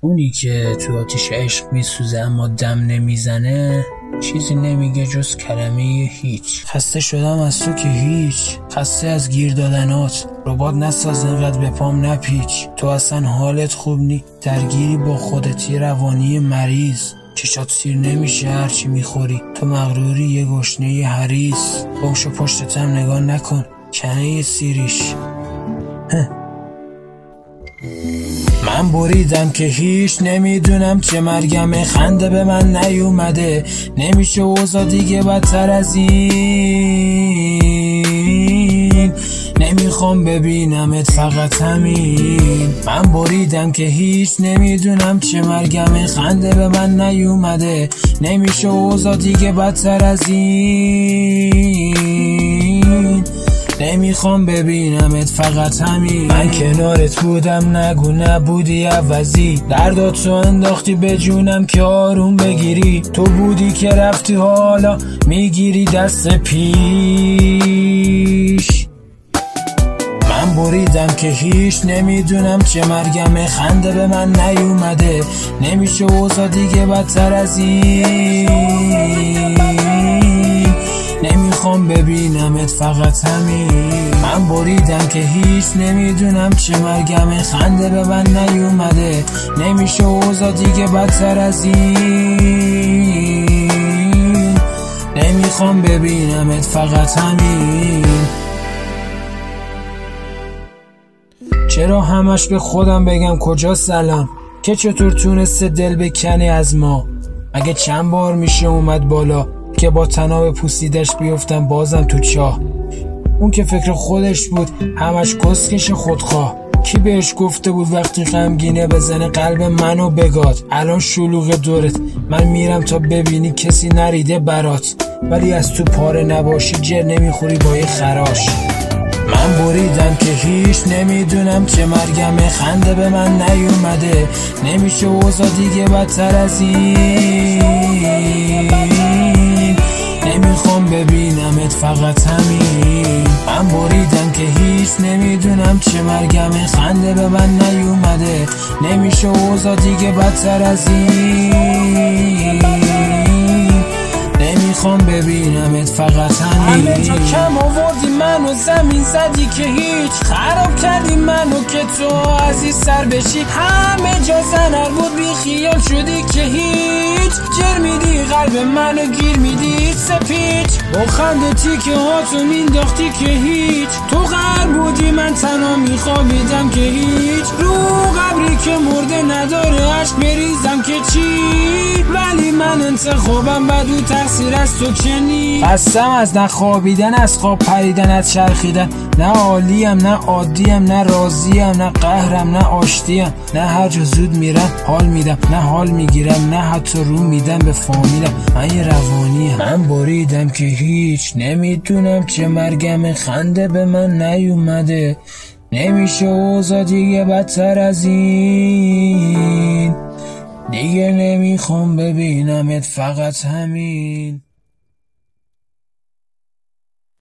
اونی که تو آتیش عشق میسوزه اما دم نمیزنه چیزی نمیگه جز کلمه هیچ. خسته شدم از تو که هیچ، خسته از گیر دادنات. ربات نساز انقدر به پام نپیچ، تو اصلا حالت خوب نی، درگیری با خودتی، روانی مریض. چشات سیر نمیشه هرچی میخوری، تو مغروری یه گشنه حریص. گمشو پشتتم نگاه نکن کنه سیریش. من بریدم که هیچ، نمیدونم چه مرگمه، خنده به من نیومده، نمیشه اوضاع دیگه بدتر از این، نمیخوام ببینمت فقط همین. من بریدم که هیچ، نمیدونم چه مرگمه، خنده به من نیومده، نمیشه اوضاع دیگه بدتر از این، نمیخوام ببینمت فقط همین. من کنارت بودم نگو نبودی عوضی، درداتو انداختی به جونم که آروم بگیری، تو بودی که رفتی حالا میگیری دست پیش. من بریدم که هیچ، نمیدونم چه مرگمه، خنده به من نیومده، نمیشه اوضاع دیگه بدتر از این، نمیخوام ببینمت فقط همین. من بریدم که هیچ، نمیدونم چه مرگمه، خنده به من نیومده، نمیشه اوضاع دیگه بدتر از این، نمیخوام ببینمت فقط همین. چرا همش به خودم بگم کجا سلام، که چطور تونسته دل بکنی از ما؟ مگه چند بار میشه اومد بالا که با طناب پوسیدش بیفتم بازم تو چاه؟ اون که فکر خودش بود همش کسکش خودخواه، کی بهش گفته بود وقتی غمگینه بزنه قلب منو بگاد؟ الان شلوغ دورت، من میرم تا ببینی کسی نریده برات، ولی از تو پاره نباشی جر نمیخوری با یه خراش. من بریدم که هیچ، نمیدونم چه مرگمه، خنده به من نیومده، نمیشه اوضاع دیگه بدتر از این، نمیخوام ببینمت فقط همین. من بریدم که هیچ، نمیدونم چه مرگمه، خنده به من نیومده، نمیشه اوضاع دیگه بدتر از این، نمیخوام ببینمت فقط همین. همه جا کم آوردی منو، زمین زدی که هیچ، خراب کردی منو که تو عزیز سر بشی، همه جا زنر بود بی خیال شدی که هیچ، جر میدی قلب منو گیر میدی سپیچ، با خنده تیکه هاتو مینداختی که هیچ، تو غر بودی من تنها میخوابیدم که هیچ، رو قبری که مرده نداره عشق بریزم که چی، ولی من انتخابم بدو تقصیر از تو کنی. خستم از نخوابیدن، از خواب پریدن، از چرخیدن، نه عالیم نه عادیم، نه راضیم نه قهرم، نه آشتیم، نه هر جا زود میرم حال میدم، نه حال میگیرم، نه حتی رو میدم به فامیلم، من یه روانیم. من بریدم که هیچ، نمیدونم چه مرگمه، خنده به من نیومده، نمیشه اوضاع دیگه بدتر از این، دیگه نمیخوام ببینمت فقط همین.